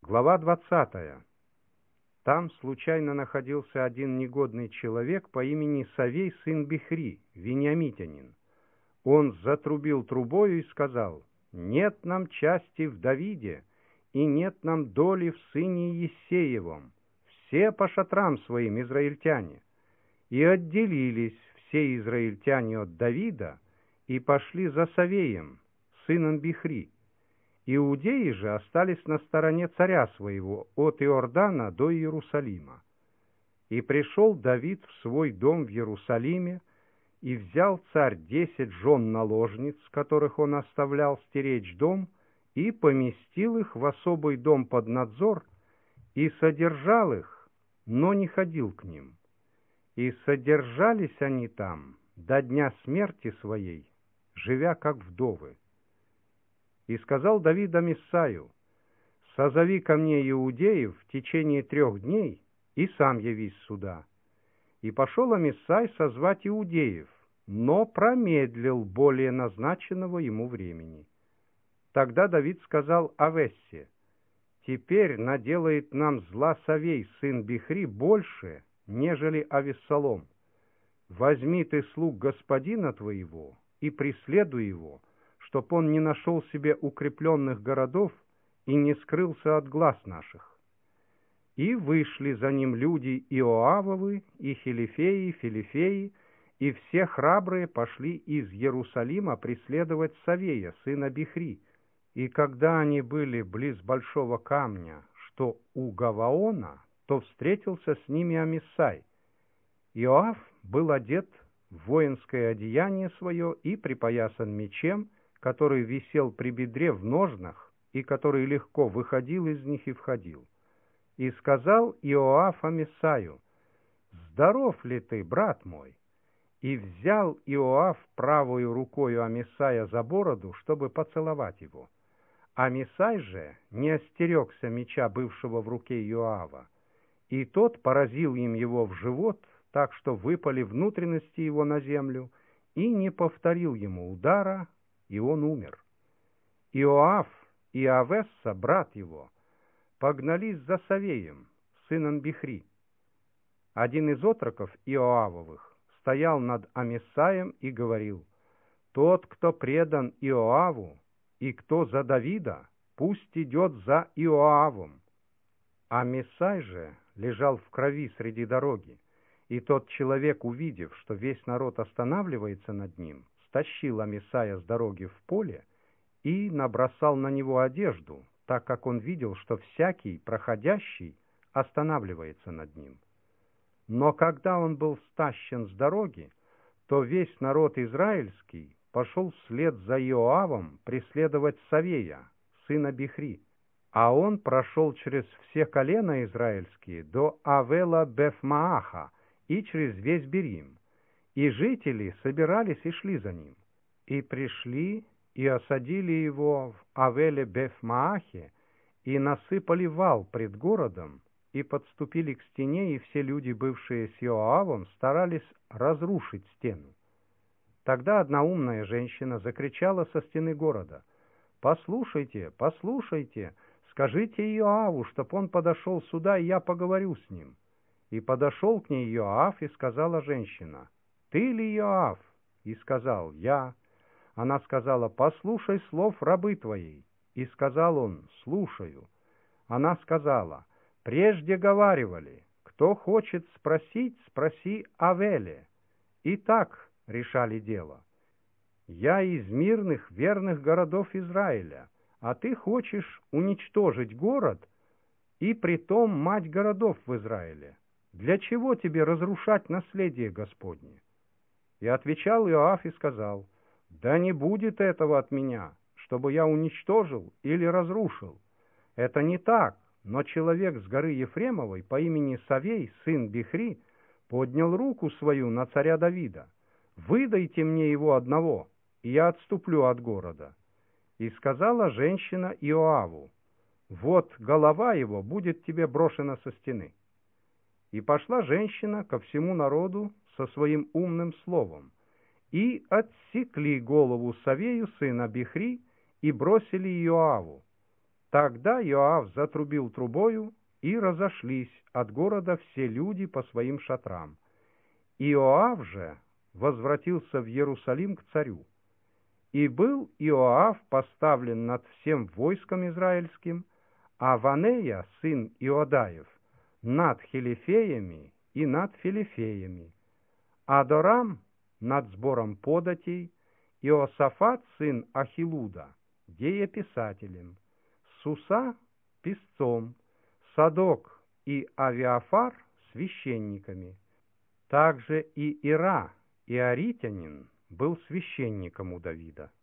Глава 20. Там случайно находился один негодный человек по имени Савей, сын Бихри, вениамитянин. Он затрубил трубою и сказал: «Нет нам части в Давиде, и нет нам доли в сыне Иессеевом, все по шатрам своим израильтяне». И отделились все израильтяне от Давида и пошли за Савеем, сыном Бихри. Иудеи же остались на стороне царя своего от Иордана до Иерусалима. И пришел Давид в свой дом в Иерусалиме, и взял царь 10 жен наложниц, которых он оставлял стеречь дом, и поместил их в особый дом под надзор, и содержал их, но не ходил к ним. И содержались они там до дня смерти своей, живя как вдовы. И сказал Давид Амиссаю: «Созови ко мне иудеев в течение 3 дней, и сам явись сюда». И пошел Амиссай созвать иудеев, но промедлил более назначенного ему времени. Тогда Давид сказал Авессе: «Теперь наделает нам зла Савей, сын Бихри, больше, нежели Авессалом. Возьми ты слуг господина твоего и преследуй его, чтоб он не нашел себе укрепленных городов и не скрылся от глаз наших». И вышли за ним люди Иоавовы, и Хилифеи, Филифеи, и все храбрые пошли из Иерусалима преследовать Савея, сына Бихри. И когда они были близ большого камня, что у Гаваона, то встретился с ними Амиссай. Иоав был одет в воинское одеяние свое и припоясан мечем, который висел при бедре в ножнах, и который легко выходил из них и входил. И сказал Иоав Амиссаю: «Здоров ли ты, брат мой?» И взял Иоав правою рукою Амиссая за бороду, чтобы поцеловать его. Амиссай же не остерегся меча, бывшего в руке Иоава, и тот поразил им его в живот, так что выпали внутренности его на землю, и не повторил ему удара, и он умер. Иоав и Авесса, брат его, погнались за Савеем, сыном Бихри. Один из отроков Иоавовых стоял над Амиссаем и говорил: «Тот, кто предан Иоаву, и кто за Давида, пусть идет за Иоавом». Амиссай же лежал в крови среди дороги, и тот человек, увидев, что весь народ останавливается над ним, стащил Амиссая с дороги в поле и набросал на него одежду, так как он видел, что всякий проходящий останавливается над ним. Но когда он был стащен с дороги, то весь народ израильский пошел вслед за Иоавом преследовать Савея, сына Бихри, а он прошел через все колена израильские до Авела-Бефмааха и через весь Берим, и жители собирались и шли за ним, и пришли и осадили его в Авеле-Бефмаахе, и насыпали вал пред городом, и подступили к стене, и все люди, бывшие с Иоавом, старались разрушить стену. Тогда одна умная женщина закричала со стены города: «Послушайте, послушайте, скажите Иоаву, чтоб он подошел сюда, и я поговорю с ним». И подошел к ней Иоав, и сказала женщина: «Ты ли Иоав?» И сказал: «Я». Она сказала: «Послушай слов рабы твоей». И сказал он: «Слушаю». Она сказала: «Прежде говаривали: кто хочет спросить, спроси Авеле». И так решали дело. Я из мирных, верных городов Израиля, а ты хочешь уничтожить город, и притом мать городов в Израиле. Для чего тебе разрушать наследие Господне? И отвечал Иоав и сказал: «Да не будет этого от меня, чтобы я уничтожил или разрушил. Это не так, но человек с горы Ефремовой по имени Савей, сын Бихри, поднял руку свою на царя Давида. Выдайте мне его одного, и я отступлю от города». И сказала женщина Иоаву: «Вот голова его будет тебе брошена со стены». И пошла женщина ко всему народу со своим умным словом, и отсекли голову Савею, сына Бихри, и бросили Иоаву. Тогда Иоав затрубил трубою, и разошлись от города все люди по своим шатрам. Иоав же возвратился в Иерусалим к царю. И был Иоав поставлен над всем войском израильским, а Ванея, сын Иодаев, над хилифеями и над филифеями, Адорам над сбором податей, Иосафат, сын Ахилуда, дееписателем, Суса — писцом, Садок и Авиафар — священниками. Также и Ира, иоритянин, был священником у Давида.